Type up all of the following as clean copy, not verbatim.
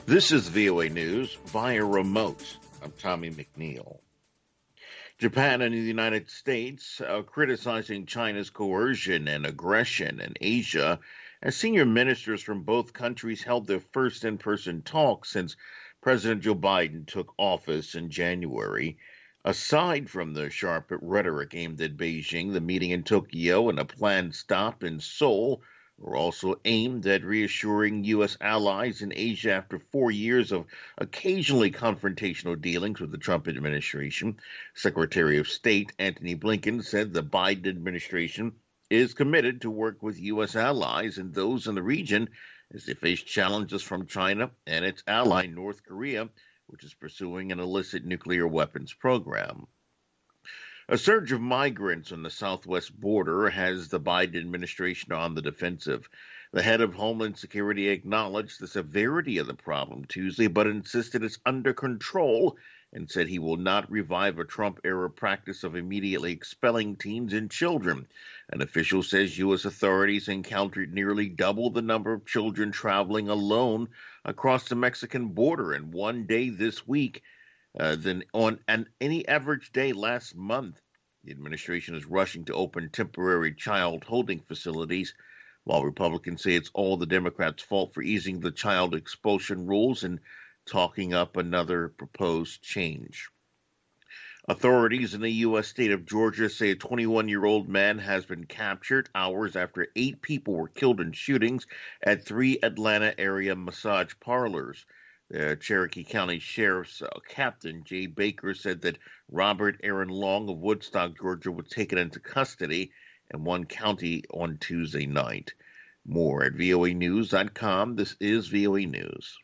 This is VOA News via remote. I'm Tommy McNeil. Japan and the United States are criticizing China's coercion and aggression in Asia as senior ministers from both countries held their first in-person talks since President Joe Biden took office in January. Aside from the sharp rhetoric aimed at Beijing, the meeting in Tokyo and a planned stop in Seoul were also aimed at reassuring U.S. allies in Asia after 4 years of occasionally confrontational dealings with the Trump administration. Secretary of State Antony Blinken said the Biden administration is committed to work with U.S. allies and those in the region as they face challenges from China and its ally North Korea, which is pursuing an illicit nuclear weapons program. A surge of migrants on the southwest border has the Biden administration on the defensive. The head of Homeland Security acknowledged the severity of the problem Tuesday, but insisted it's under control and said he will not revive a Trump-era practice of immediately expelling teens and children. An official says U.S. authorities encountered nearly double the number of children traveling alone across the Mexican border in one day this week than on any average day last month. The administration is rushing to open temporary child holding facilities, while Republicans say it's all the Democrats' fault for easing the child expulsion rules and talking up another proposed change. Authorities in the U.S. state of Georgia say a 21-year-old man has been captured hours after 8 people were killed in shootings at 3 Atlanta area massage parlors. The Cherokee County Sheriff's Captain Jay Baker said that Robert Aaron Long of Woodstock, Georgia, was taken into custody in one county on Tuesday night. More at voanews.com. This is VOA News.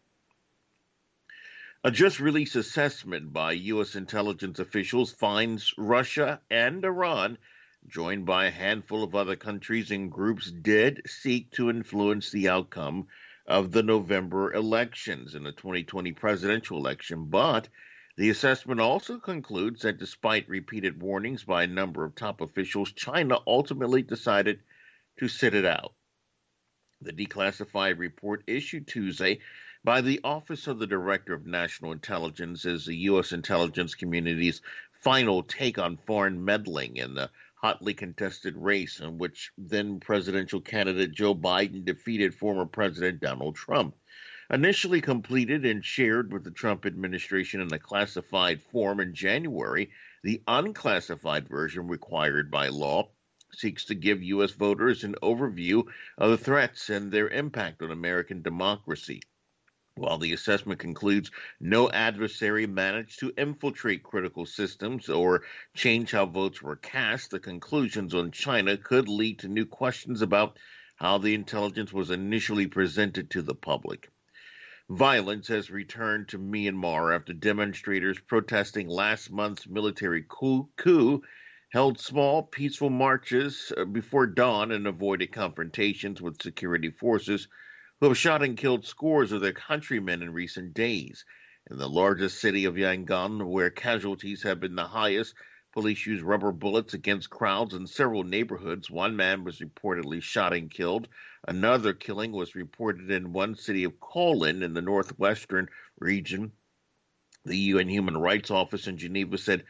A just-released assessment by U.S. intelligence officials finds Russia and Iran, joined by a handful of other countries and groups, did seek to influence the outcome of the November elections in the 2020 presidential election. But the assessment also concludes that despite repeated warnings by a number of top officials, China ultimately decided to sit it out. The declassified report issued Tuesday by the Office of the Director of National Intelligence is the U.S. intelligence community's final take on foreign meddling in the hotly contested race in which then presidential candidate Joe Biden defeated former President Donald Trump. Initially completed and shared with the Trump administration in a classified form in January, the unclassified version required by law seeks to give U.S. voters an overview of the threats and their impact on American democracy. While the assessment concludes no adversary managed to infiltrate critical systems or change how votes were cast, the conclusions on China could lead to new questions about how the intelligence was initially presented to the public. Violence has returned to Myanmar after demonstrators protesting last month's military coup held small, peaceful marches before dawn and avoided confrontations with security forces who have shot and killed scores of their countrymen in recent days. In the largest city of Yangon, where casualties have been the highest, police used rubber bullets against crowds in several neighborhoods. One man was reportedly shot and killed. Another killing was reported in one city of Kowloon in the northwestern region. The UN Human Rights Office in Geneva said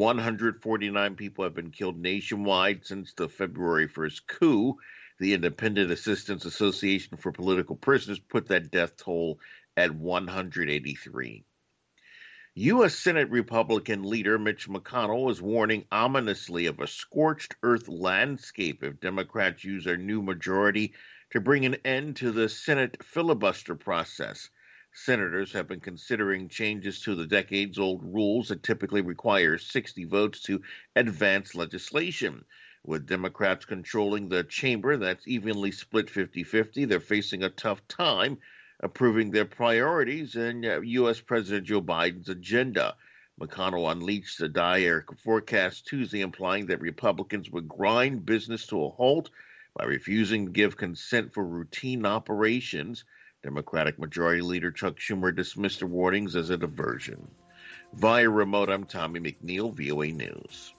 149 people have been killed nationwide since the February 1st coup. The Independent Assistance Association for Political Prisoners put that death toll at 183. U.S. Senate Republican leader Mitch McConnell is warning ominously of a scorched earth landscape if Democrats use their new majority to bring an end to the Senate filibuster process. Senators have been considering changes to the decades-old rules that typically require 60 votes to advance legislation. With Democrats controlling the chamber that's evenly split 50-50, they're facing a tough time approving their priorities and U.S. President Joe Biden's agenda. McConnell unleashed a dire forecast Tuesday, implying that Republicans would grind business to a halt by refusing to give consent for routine operations. Democratic Majority Leader Chuck Schumer dismissed the warnings as a diversion. Via remote, I'm Tommy McNeil, VOA News.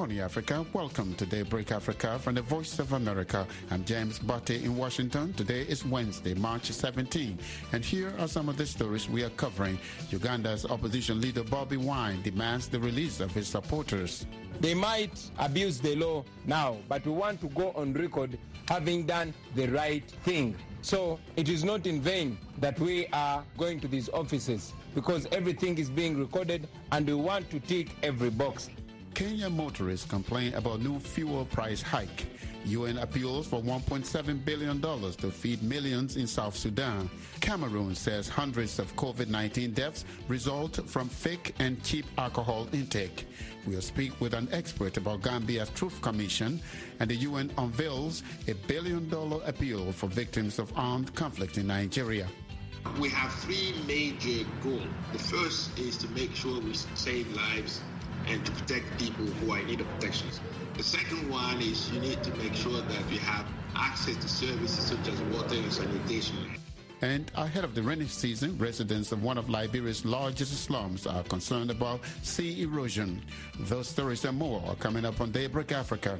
morning, Africa. Welcome to Daybreak Africa from the Voice of America. I'm James Butte in Washington. Today is Wednesday, March 17. And here are some of the stories we are covering. Uganda's opposition leader Bobi Wine demands the release of his supporters. They might abuse the law now, but we want to go on record having done the right thing. So it is not in vain that we are going to these offices, because everything is being recorded and we want to tick every box. Kenya motorists complain about new fuel price hike. UN appeals for $1.7 billion to feed millions in South Sudan. Cameroon says hundreds of COVID-19 deaths result from fake and cheap alcohol intake. We'll speak with an expert about Gambia's Truth Commission, and the UN unveils a $1 billion appeal for victims of armed conflict in Nigeria. We have three major goals. The first is to make sure we save lives and to protect people who are in need of protections. The second one is you need to make sure that we have access to services such as water and sanitation. And ahead of the rainy season, residents of one of Liberia's largest slums are concerned about sea erosion. Those stories and more are coming up on Daybreak Africa.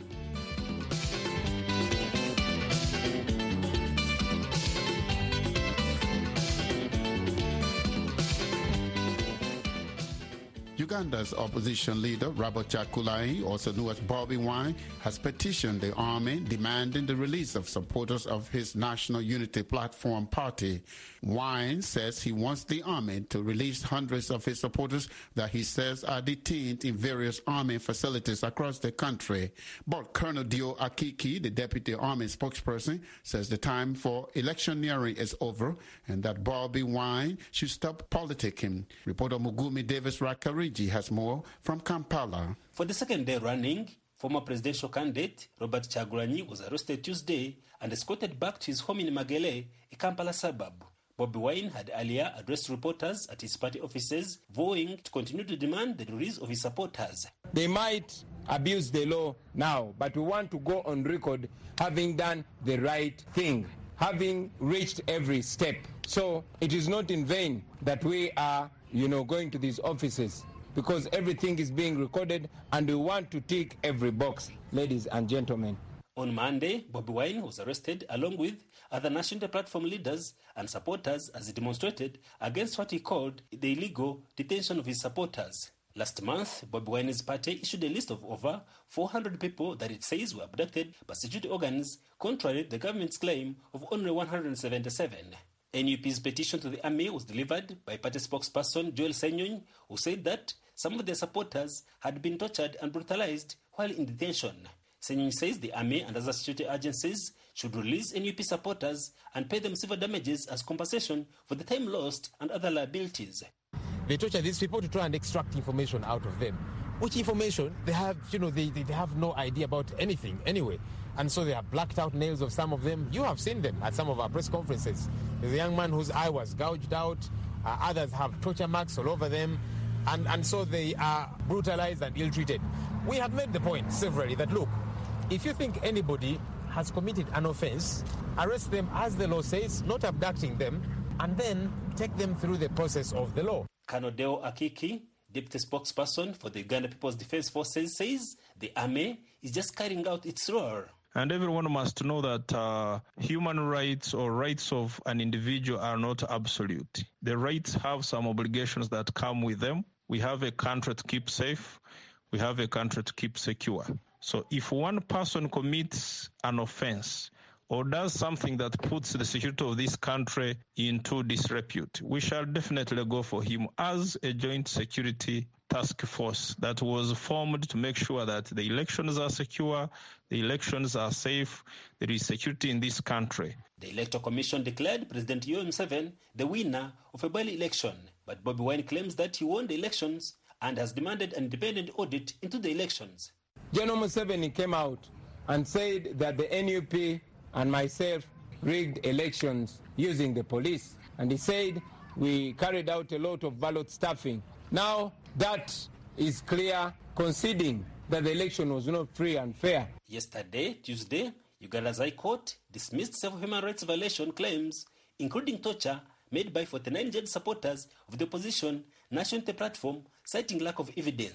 Uganda's opposition leader, Robert Kyagulanyi, also known as Bobi Wine, has petitioned the army demanding the release of supporters of his National Unity Platform party. Wine says he wants the army to release hundreds of his supporters that he says are detained in various army facilities across the country. But Colonel Dio Akiki, the deputy army spokesperson, says the time for electioneering is over and that Bobi Wine should stop politicking. Reporter Mugumi Davis-Rakariji has more from Kampala. For the second day running, former presidential candidate Robert Kyagulanyi was arrested Tuesday and escorted back to his home in Magele, a Kampala suburb. Bobi Wine had earlier addressed reporters at his party offices, vowing to continue to demand the release of his supporters. They might abuse the law now, but we want to go on record having done the right thing, having reached every step. So it is not in vain that we are, going to these offices, because everything is being recorded and we want to tick every box, ladies and gentlemen. On Monday, Bobi Wine was arrested along with other National Platform leaders and supporters as he demonstrated against what he called the illegal detention of his supporters. Last month, Bobi Wine's party issued a list of over 400 people that it says were abducted by security organs, contrary to the government's claim of only 177. NUP's petition to the army was delivered by party spokesperson Joel Senyonyi, who said that some of their supporters had been tortured and brutalized while in detention. Senyonyi says the army and other security agencies should release NUP supporters and pay them civil damages as compensation for the time lost and other liabilities. They torture these people to try and extract information out of them. Which information they have, they have no idea about anything anyway. And so they have blacked out nails of some of them. You have seen them at some of our press conferences. There's a young man whose eye was gouged out. Others have torture marks all over them. And so they are brutalized and ill-treated. We have made the point severally that, look, if you think anybody has committed an offense, arrest them as the law says, not abducting them, and then take them through the process of the law. Colonel Dio Akiki, deputy spokesperson for the Uganda People's Defense Forces, says the army is just carrying out its role. And everyone must know that human rights or rights of an individual are not absolute. The rights have some obligations that come with them. We have a country to keep safe. We have a country to keep secure. So if one person commits an offense or does something that puts the security of this country into disrepute, we shall definitely go for him as a joint security task force that was formed to make sure that the elections are secure, the elections are safe, there is security in this country. The Electoral Commission declared President Yoweri Museveni the winner of a by election, but Bobi Wine claims that he won the elections and has demanded an independent audit into the elections. General Museveni came out and said that the NUP and myself rigged elections using the police. And he said we carried out a lot of ballot stuffing. Now that is clear, conceding that the election was not free and fair. Yesterday, Tuesday, Uganda's High Court dismissed several human rights violation claims, including torture made by 49 judge supporters of the opposition National Unity Platform, citing lack of evidence.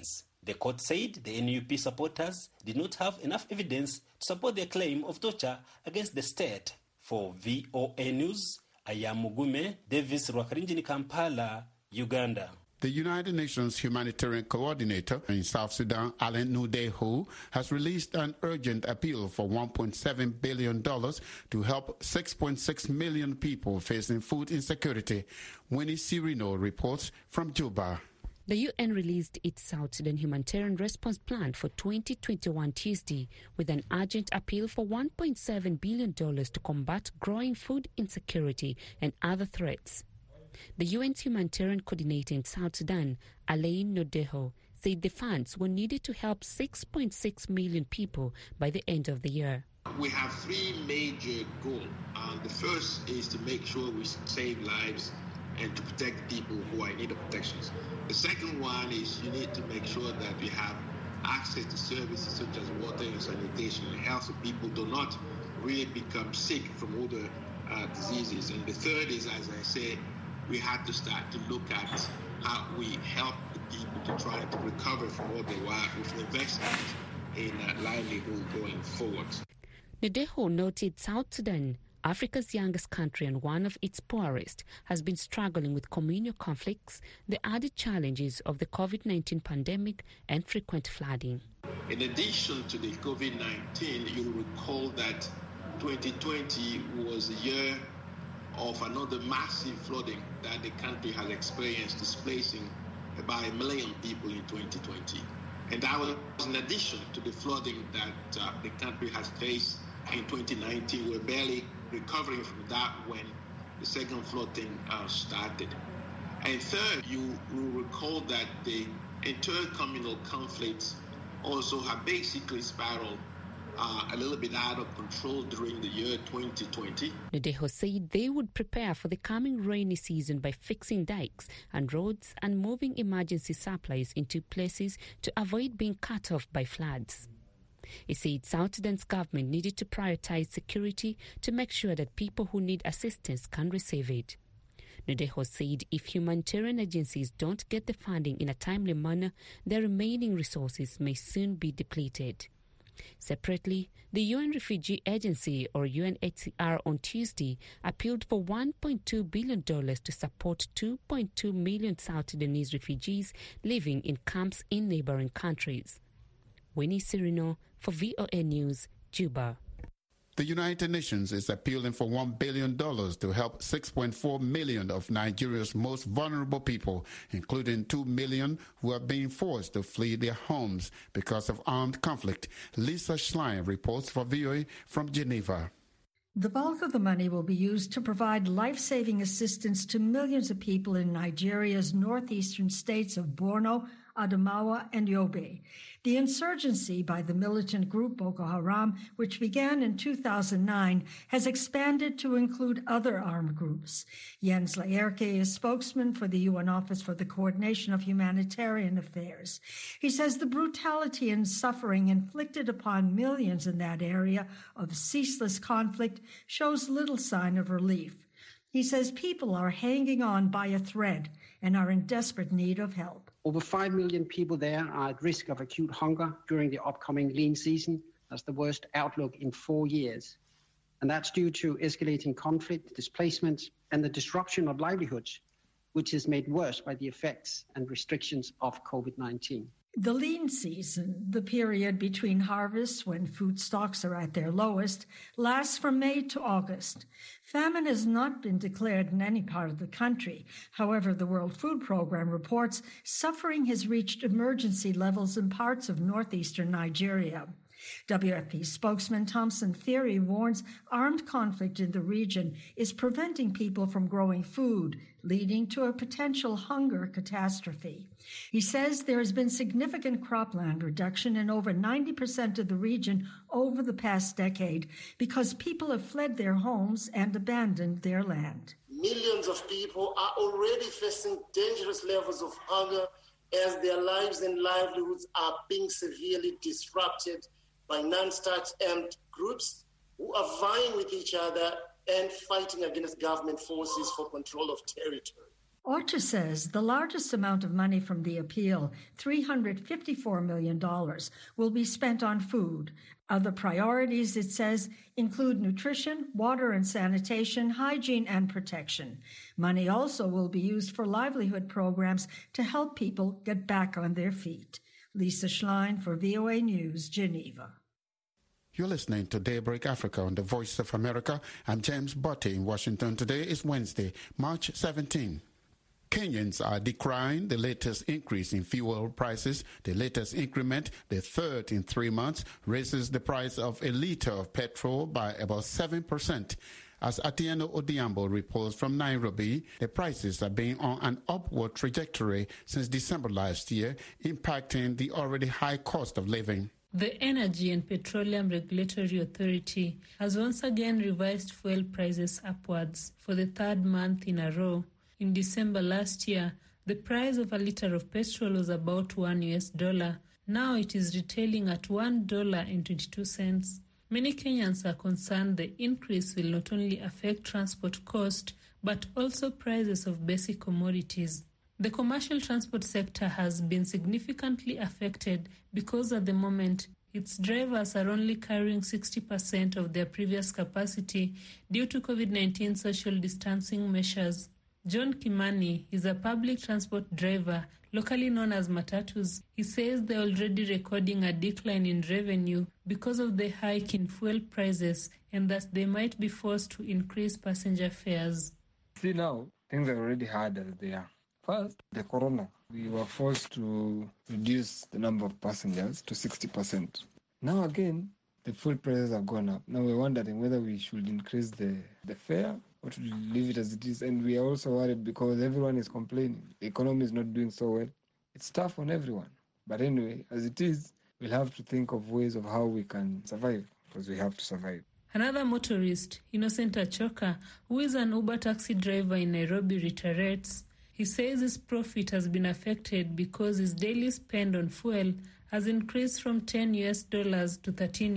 The court said the NUP supporters did not have enough evidence to support their claim of torture against the state. For VOA News, I am Mugume Davis Rwakarinjini, Kampala, Uganda. The United Nations Humanitarian Coordinator in South Sudan, Alain Nudeho, has released an urgent appeal for $1.7 billion to help 6.6 million people facing food insecurity. Winnie Cirino reports from Juba. The UN released its South Sudan humanitarian response plan for 2021 Tuesday with an urgent appeal for $1.7 billion to combat growing food insecurity and other threats. The UN's humanitarian coordinator in South Sudan, Alain Nudeho, said the funds were needed to help 6.6 million people by the end of the year. We have three major goals. The first is to make sure we save lives and to protect people who are in need of protections. The second one is you need to make sure that we have access to services such as water and sanitation and health so people do not really become sick from all the diseases. And the third is, as I said, we had to start to look at how we help the people to try to recover from what they were with investment in livelihood going forward. Nudeho noted South Sudan, Africa's youngest country and one of its poorest, has been struggling with communal conflicts, the added challenges of the COVID-19 pandemic and frequent flooding. In addition to the COVID-19, you'll recall that 2020 was a year of another massive flooding that the country has experienced, displacing about 1 million people in 2020. And that was in addition to the flooding that the country has faced in 2019. We're barely recovering from that when the second flooding started. And third, you will recall that the intercommunal conflicts also have basically spiraled a little bit out of control during the year 2020. Nudeho said they would prepare for the coming rainy season by fixing dikes and roads and moving emergency supplies into places to avoid being cut off by floods. He said South Sudan's government needed to prioritize security to make sure that people who need assistance can receive it. Nudeho said if humanitarian agencies don't get the funding in a timely manner, their remaining resources may soon be depleted. Separately, the UN Refugee Agency, or UNHCR, on Tuesday appealed for $1.2 billion to support 2.2 million South Sudanese refugees living in camps in neighboring countries. Winnie Cirino for VOA News, Juba. The United Nations is appealing for $1 billion to help 6.4 million of Nigeria's most vulnerable people, including 2 million who are being forced to flee their homes because of armed conflict. Lisa Schlein reports for VOA from Geneva. The bulk of the money will be used to provide life-saving assistance to millions of people in Nigeria's northeastern states of Borno, Adamawa, and Yobe. The insurgency by the militant group Boko Haram, which began in 2009, has expanded to include other armed groups. Jens Laerke is spokesman for the UN Office for the Coordination of Humanitarian Affairs. He says the brutality and suffering inflicted upon millions in that area of ceaseless conflict shows little sign of relief. He says people are hanging on by a thread and are in desperate need of help. Over 5 million people there are at risk of acute hunger during the upcoming lean season. That's the worst outlook in 4 years. And that's due to escalating conflict, displacement, and the disruption of livelihoods, which is made worse by the effects and restrictions of COVID-19. The lean season, the period between harvests when food stocks are at their lowest, lasts from May to August. Famine has not been declared in any part of the country. However, the World Food Programme reports suffering has reached emergency levels in parts of northeastern Nigeria. WFP spokesman Thompson Theory warns armed conflict in the region is preventing people from growing food, leading to a potential hunger catastrophe. He says there has been significant cropland reduction in over 90% of the region over the past decade because people have fled their homes and abandoned their land. Millions of people are already facing dangerous levels of hunger as their lives and livelihoods are being severely disrupted by non-state armed groups who are vying with each other and fighting against government forces for control of territory. OCHA says the largest amount of money from the appeal, $354 million, will be spent on food. Other priorities, it says, include nutrition, water and sanitation, hygiene and protection. Money also will be used for livelihood programs to help people get back on their feet. Lisa Schlein for VOA News, Geneva. You're listening to Daybreak Africa on the Voice of America. I'm James Botte in Washington. Today is Wednesday, March 17. Kenyans are decrying the latest increase in fuel prices. The latest increment, the third in 3 months, raises the price of a liter of petrol by about 7%. As Atieno Odiambo reports from Nairobi, the prices have been on an upward trajectory since December last year, impacting the already high cost of living. The Energy and Petroleum Regulatory Authority has once again revised fuel prices upwards for the third month in a row. In December last year, the price of a liter of petrol was about $1. Now it is retailing at $1.22. Many Kenyans are concerned the increase will not only affect transport cost, but also prices of basic commodities. The commercial transport sector has been significantly affected because at the moment, its drivers are only carrying 60% of their previous capacity due to COVID-19 social distancing measures. John Kimani is a public transport driver, locally known as Matatus. He says they're already recording a decline in revenue because of the hike in fuel prices and that they might be forced to increase passenger fares. See now, things are already hard as they are. First, the corona. We were forced to reduce the number of passengers to 60%. Now again, the fuel prices have gone up. Now we're wondering whether we should increase the fare or to leave it as it is. And we are also worried because everyone is complaining. The economy is not doing so well. It's tough on everyone. But anyway, as it is, we'll have to think of ways of how we can survive, because we have to survive. Another motorist, Innocent Achoka, who is an Uber taxi driver in Nairobi, reiterates. He says his profit has been affected because his daily spend on fuel has increased from $10 to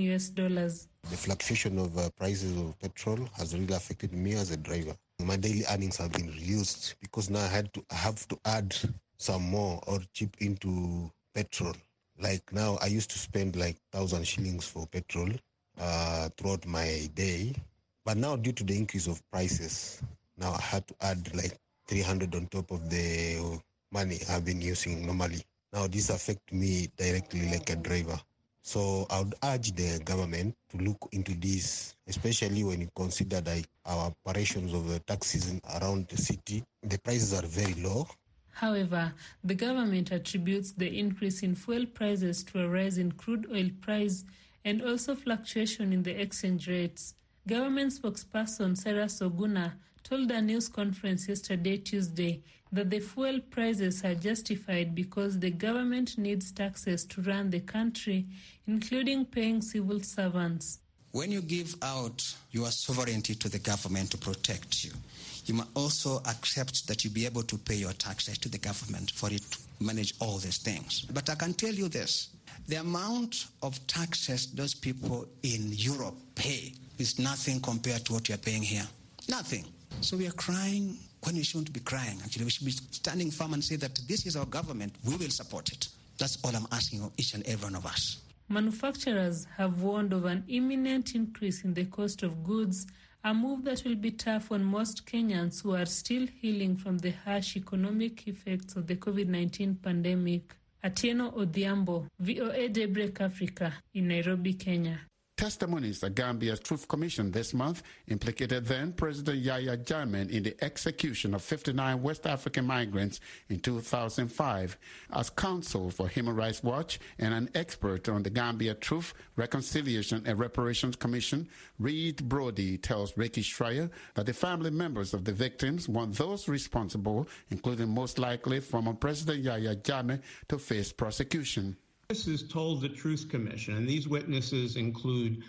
$13. The fluctuation of prices of petrol has really affected me as a driver. My daily earnings have been reduced because now I have to add some more or chip into petrol. Like now I used to spend like 1,000 shillings for petrol throughout my day. But now due to the increase of prices, now I had to add like 300 on top of the money I've been using normally. Now this affects me directly like a driver. So I would urge the government to look into this, especially when you consider like our operations of the taxis around the city. The prices are very low. However, the government attributes the increase in fuel prices to a rise in crude oil price and also fluctuation in the exchange rates. Government spokesperson Sarah Soguna told a news conference yesterday, Tuesday, that the fuel prices are justified because the government needs taxes to run the country, including paying civil servants. When you give out your sovereignty to the government to protect you, you must also accept that you be able to pay your taxes to the government for it to manage all these things. But I can tell you this, the amount of taxes those people in Europe pay is nothing compared to what you're paying here. Nothing. So we are crying when we shouldn't be crying. Actually, we should be standing firm and say that this is our government. We will support it. That's all I'm asking of each and every one of us. Manufacturers have warned of an imminent increase in the cost of goods, a move that will be tough on most Kenyans who are still healing from the harsh economic effects of the COVID-19 pandemic. Atieno Odiambo, VOA Daybreak Africa, in Nairobi, Kenya. Testimonies at Gambia's Truth Commission this month implicated then-President Yahya Jammeh in the execution of 59 West African migrants in 2005. As counsel for Human Rights Watch and an expert on the Gambia Truth, Reconciliation and Reparations Commission, Reed Brody tells Ricky Schreier that the family members of the victims want those responsible, including most likely former President Yahya Jammeh, to face prosecution. This is told the Truth Commission, and these witnesses include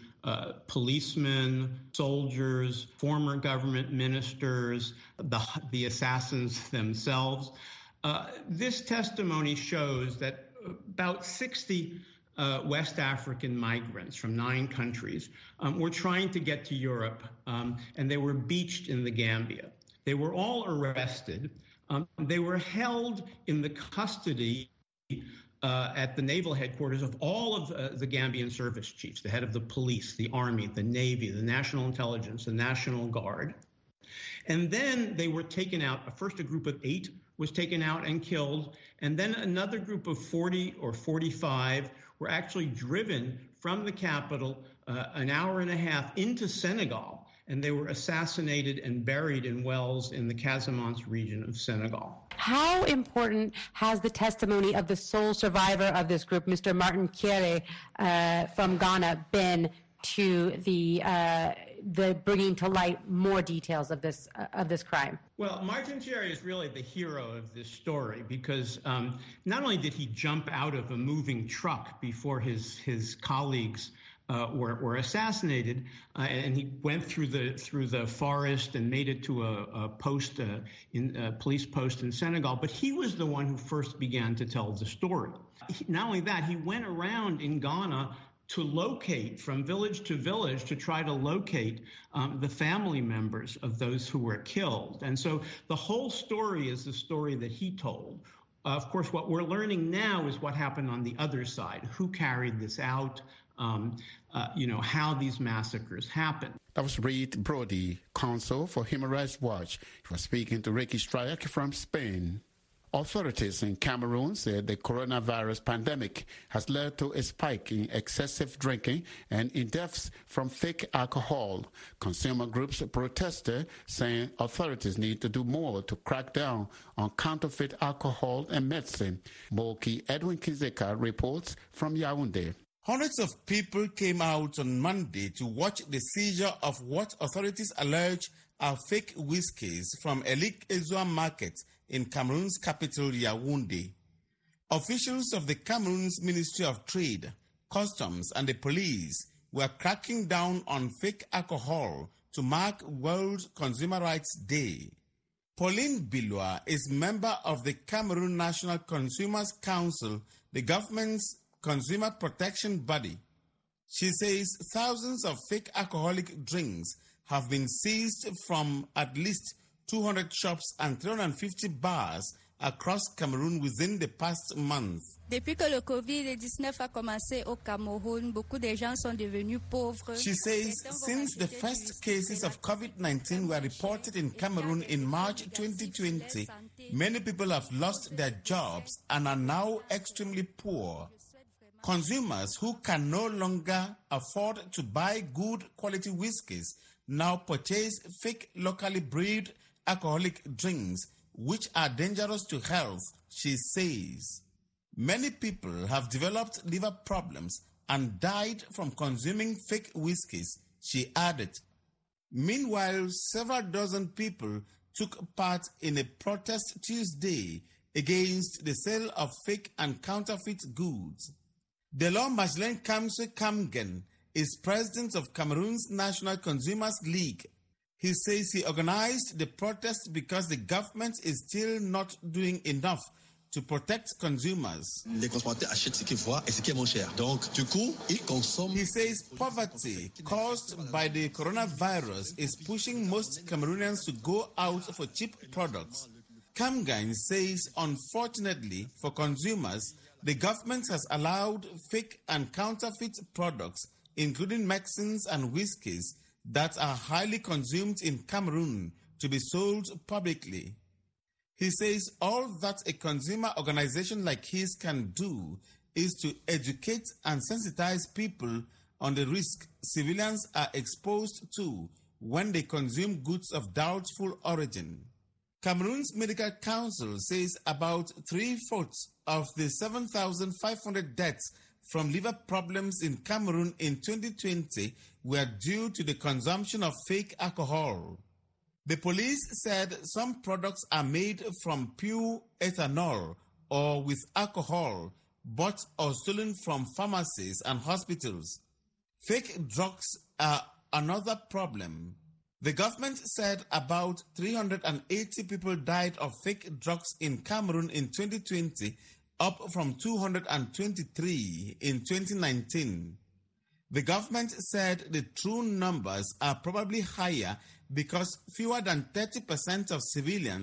policemen, soldiers, former government ministers, the assassins themselves. This testimony shows that about 60 West African migrants from 9 countries were trying to get to Europe, and they were beached in the Gambia. They were all arrested. They were held in the custody at the naval headquarters of all of the Gambian service chiefs, the head of the police, the army, the navy, the national intelligence, the National Guard. And then they were taken out. First, a group of 8 was taken out and killed. And then another group of 40 or 45 were actually driven from the capital an hour and a half into Senegal. And they were assassinated and buried in wells in the Casamance region of Senegal. How important has the testimony of the sole survivor of this group, Mr. Martin Kieré from Ghana, been to the bringing to light more details of this crime? Well, Martin Kieré is really the hero of this story because not only did he jump out of a moving truck before his colleagues were assassinated, and he went through the forest and made it to a post in a police post in Senegal. But he was the one who first began to tell the story. Not only that, he went around in Ghana to locate from village to village to try to locate the family members of those who were killed. And so the whole story is the story that he told. Of course, what we're learning now is what happened on the other side, who carried this out, how these massacres happened. That was Reed Brody, counsel for Human Rights Watch. He was speaking to Ricky Stryak from Spain. Authorities in Cameroon said the coronavirus pandemic has led to a spike in excessive drinking and in deaths from fake alcohol. Consumer groups protested, saying authorities need to do more to crack down on counterfeit alcohol and medicine. Moki Edwin Kizeka reports from Yaoundé. Hundreds of people came out on Monday to watch the seizure of what authorities allege are fake whiskies from Elik Ezua Market in Cameroon's capital, Yaoundé. Officials of the Cameroon's Ministry of Trade, Customs and the police were cracking down on fake alcohol to mark World Consumer Rights Day. Pauline Bilwa is member of the Cameroon National Consumers Council, the government's consumer protection body. She says thousands of fake alcoholic drinks have been seized from at least 200 shops and 350 bars across Cameroon within the past month. Depuis que le COVID-19 a commencé au Cameroun, beaucoup de gens sont devenus pauvres. She says since the first cases of COVID-19 were reported in Cameroon in March 2020, many people have lost their jobs and are now extremely poor. Consumers who can no longer afford to buy good quality whiskies now purchase fake locally brewed alcoholic drinks, which are dangerous to health, she says. Many people have developed liver problems and died from consuming fake whiskies, she added. Meanwhile, several dozen people took part in a protest Tuesday against the sale of fake and counterfeit goods. Delors Majlen Kamse Kamgen is president of Cameroon's National Consumers League. He says he organized the protest because the government is still not doing enough to protect consumers. He says poverty caused by the coronavirus is pushing most Cameroonians to go out for cheap products. Kamgen says, unfortunately for consumers, the government has allowed fake and counterfeit products, including medicines and whiskies, that are highly consumed in Cameroon, to be sold publicly. He says all that a consumer organization like his can do is to educate and sensitize people on the risk civilians are exposed to when they consume goods of doubtful origin. Cameroon's Medical Council says about 3/4 of the 7,500 deaths from liver problems in Cameroon in 2020 were due to the consumption of fake alcohol. The police said some products are made from pure ethanol or with alcohol, bought or stolen from pharmacies and hospitals. Fake drugs are another problem. The government said about 380 people died of fake drugs in Cameroon in 2020, up from 223 in 2019. The government said the true numbers are probably higher because fewer than 30% of civilians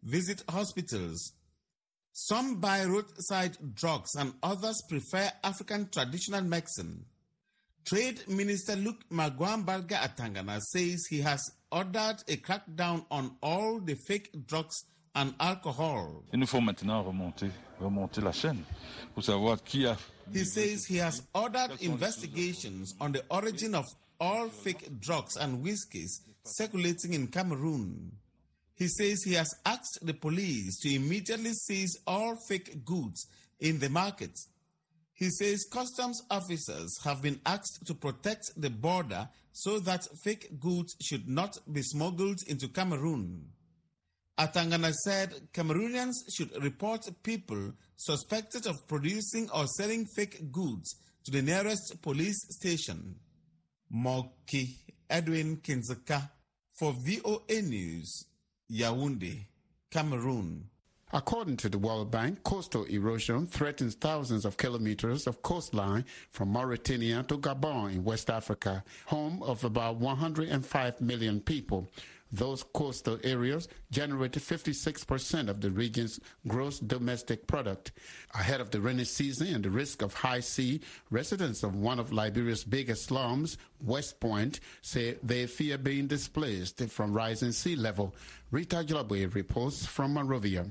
visit hospitals. Some buy roadside drugs and others prefer African traditional medicine. Trade Minister Luke Magwambarga Atangana says he has ordered a crackdown on all the fake drugs and alcohol. Il nous faut maintenant remonter la chaîne pour savoir qui a... He says he has ordered investigations on the origin of all fake drugs and whiskies circulating in Cameroon. He says he has asked the police to immediately seize all fake goods in the market. He says customs officers have been asked to protect the border so that fake goods should not be smuggled into Cameroon. Atangana said Cameroonians should report people suspected of producing or selling fake goods to the nearest police station. Moki Edwin Kinzaka for VOA News, Yaoundé, Cameroon. According to the World Bank, coastal erosion threatens thousands of kilometers of coastline from Mauritania to Gabon in West Africa, home of about 105 million people. Those coastal areas generated 56% of the region's gross domestic product. Ahead of the rainy season and the risk of high sea, residents of one of Liberia's biggest slums, West Point, say they fear being displaced from rising sea level. Rita Jalabwe reports from Monrovia.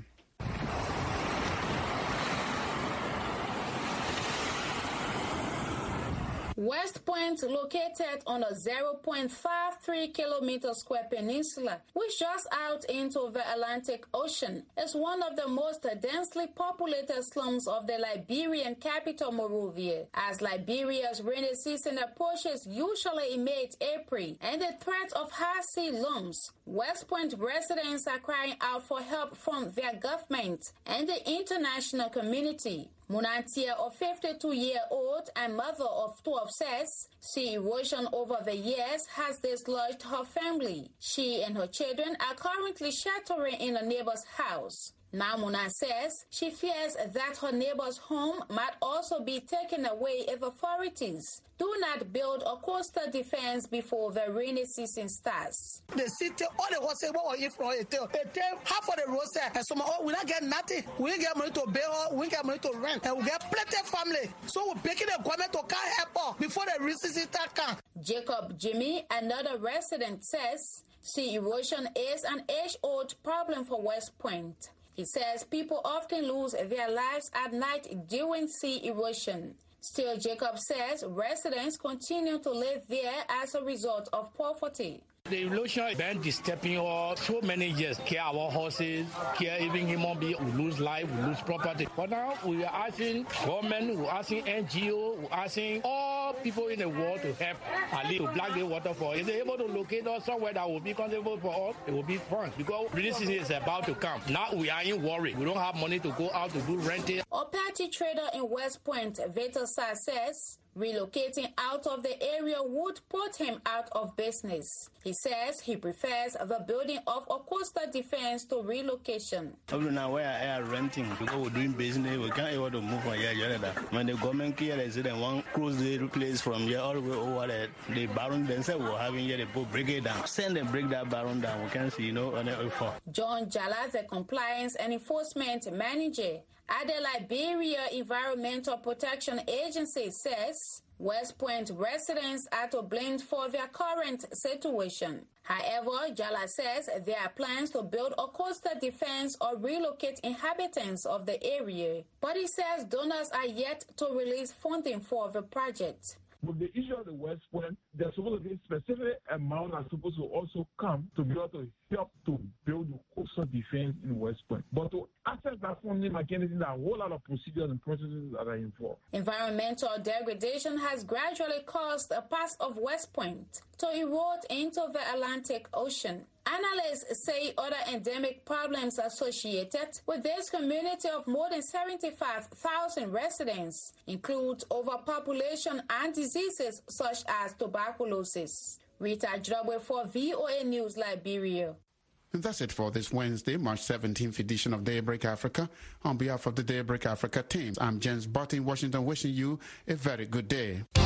West Point, located on a 0.53 kilometer square peninsula, which just out into the Atlantic Ocean, is one of the most densely populated slums of the Liberian capital, Monrovia. As Liberia's rainy season approaches, usually in mid-April, and the threat of high sea looms, West Point residents are crying out for help from their government and the international community. Munantia, a 52-year-old and mother of 12, says sea erosion over the years has dislodged her family. She and her children are currently sheltering in a neighbor's house. Namuna says she fears that her neighbor's home might also be taken away if authorities do not build a coastal defense before the rainy season starts. The city, all the horses were in front of it. Half of the roads, and some we not get nothing. We get money to build, we get money to rent, and we get plenty of family. So we're begging the government to come help us before the rainy season comes. Jacob Jimmy, another resident, says sea erosion is an age-old problem for West Point. He says people often lose their lives at night during sea erosion. Still, Jacob says residents continue to live there as a result of poverty. The erosion has been disturbing us so many years. Care our horses, care even human beings. We lose life, we lose property. But now we are asking government, we're asking NGO, we're asking all people in the world to help at least to block the waterfall. If they're able to locate us somewhere that will be comfortable for us, it will be fun. Because rainy season is about to come. Now we are in worry. We don't have money to go out to do renting. A petty trader in West Point, Vetosa, says relocating out of the area would put him out of business. He says he prefers the building of a coastal defense to relocation. Now we are renting because we're doing business. We can't able to move from here. When the government here is they want close the place from here all the way over the barren themselves we're having here, they break it down. Send them break that barren down. We can see, John Jala, the compliance and enforcement manager at the Liberia Environmental Protection Agency, says West Point residents are to blame for their current situation. However, Jala says there are plans to build a coastal defense or relocate inhabitants of the area. But he says donors are yet to release funding for the project. With the issue of the West Point, there's supposed to be a specific amount that's supposed to also come to be able to help to build the coastal defense in West Point. But to access that funding mechanism, there are a whole lot of procedures and processes that are involved. Environmental degradation has gradually caused a part of West Point to erode into the Atlantic Ocean. Analysts say other endemic problems associated with this community of more than 75,000 residents include overpopulation and diseases such as tuberculosis. Rita Drabwe for VOA News, Liberia. And that's it for this Wednesday, March 17th edition of Daybreak Africa. On behalf of the Daybreak Africa team, I'm James Butt in Washington, wishing you a very good day.